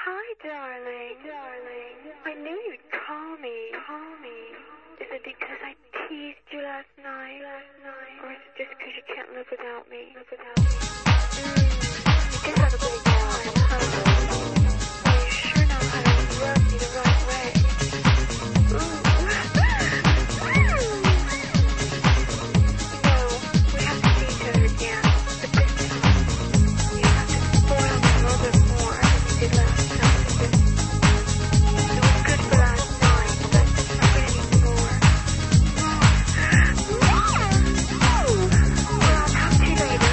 Hi, darling. I knew you'd call me. Is it because I teased you last night? Or is it just because you can't live without me? You just had a great time, huh? Well, you sure know how to rub me the right way. No, we have to see each other again. But this time, you have to spoil me a little bit more than you did last time. It was good for last night, but I'm gonna need more. Well, I'll talk to you later.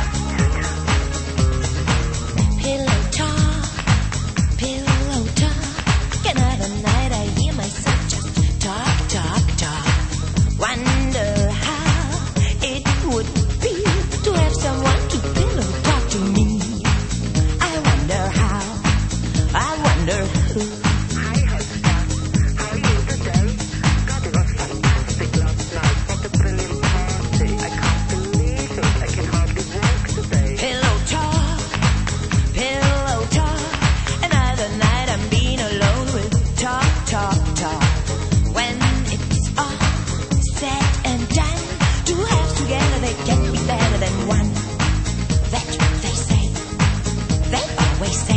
Pillow talk, another night I hear myself just talk. Wonder how it would feel to have someone to pillow talk to me. I wonder how, I wonder who. Hi, husband. How are you today? God, it was fantastic last night. What a brilliant party. I can't believe it. I can hardly walk today. Pillow talk, another night I'm being alone with talk. When it's all said and done, two halves together they can't be better than one. That's what they say, they always say.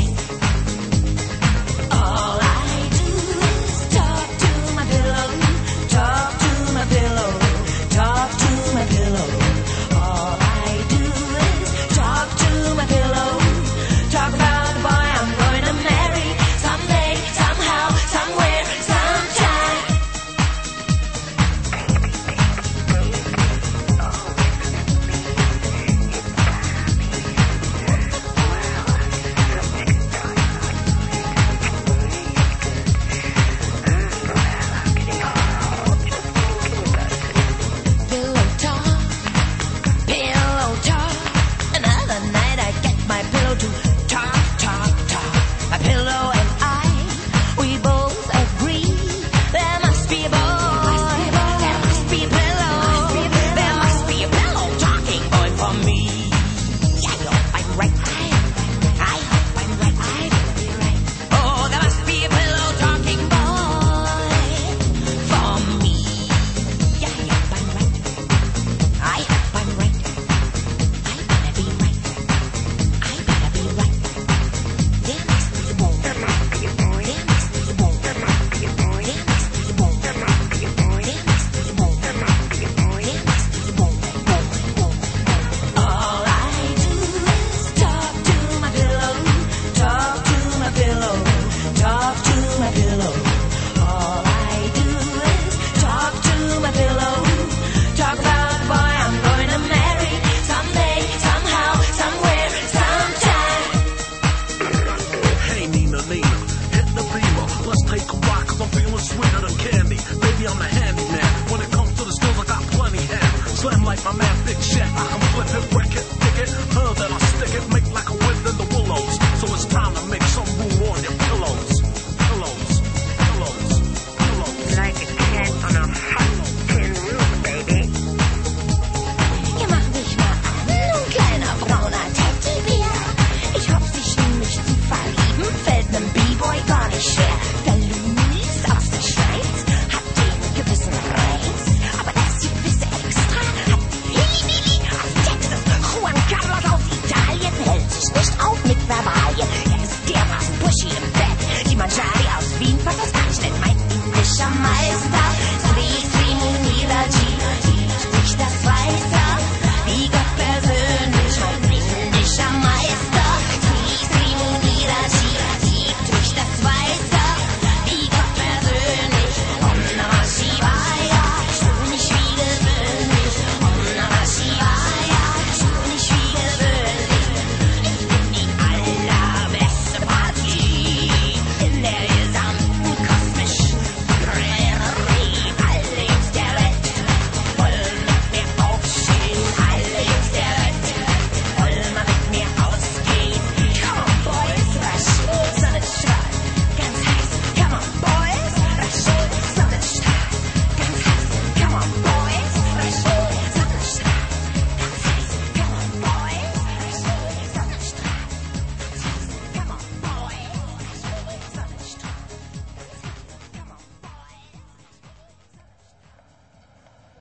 All I do is talk to my pillow, talk to my pillow, talk to my pillow. All I do is talk to my pillow, talk about the boy I'm going to marry someday, somehow, somewhere, sometime. Pillow talk, another night I get my pillow to talk. My pillow and I, we both agree there must be a boy, there must be a pillow, there must be a pillow talking boy for me. I hope I'm right. I hope I'm right. Oh, there must be a pillow talking boy for me. I hope I'm right. I hope I'm right. I better be right. I better be right. There must be a boy. There must be a boy. There must be a boy. There must be a boy. There must be a boy. There must be a boy. There must be a boy. There must be a boy. There must be a boy. All I do is talk to my pillow, talk to my pillow, talk to my pillow. All I do is talk to my pillow, talk about the boy I'm going to marry someday, somehow, somewhere, sometime. Hey Nina, hit the beamer. Let's take a ride, cause I'm feeling sweeter than candy. Baby, I'm a handyman. When it comes to the skills, I got plenty hand. Slam like my man Big Shaq. I can flip it, wreck it, dig it. Then I stick it, make like a whip in the willows. So it's time to make some